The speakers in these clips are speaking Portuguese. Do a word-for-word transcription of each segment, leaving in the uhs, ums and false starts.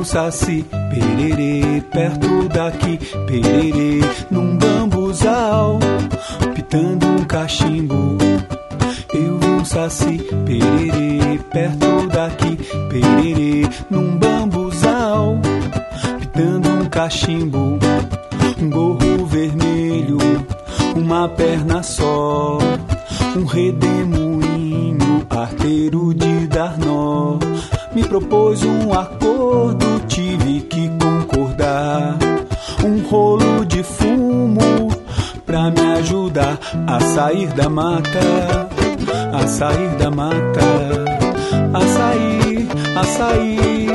saci, pererê, perto daqui, pererê, num bambuzal, pitando um cachimbo. Eu vi um saci, pererê, perto daqui, pererê, num bambuzal, pitando um cachimbo. Um gorro vermelho, uma perna só, um redemoinho, arteiro de dar nó. Me propôs um acordo, tive que concordar. Um rolo de fumo pra me ajudar a sair da mata, a sair da mata, a sair, a sair.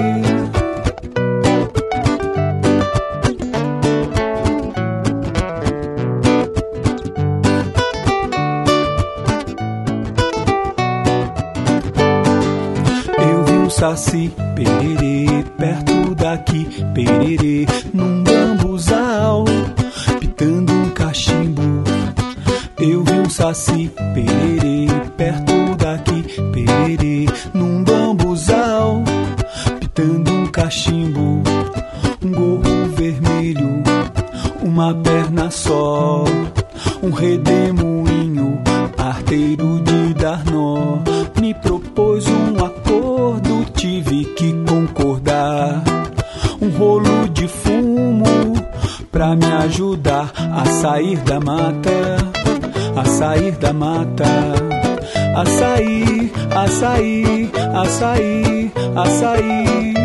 Saci, pererê, perto daqui, pererê, num bambuzal, pitando um cachimbo. Eu vi um saci, pererê, perto daqui, pererê, num bambuzal, pitando um cachimbo. Um gorro vermelho, uma perna só, um redemoinho, arteiro de dar nó. Me propôs um acordo, tive que concordar. Um rolo de fumo pra me ajudar a sair da mata, a sair da mata, a sair, a sair, a sair, a sair.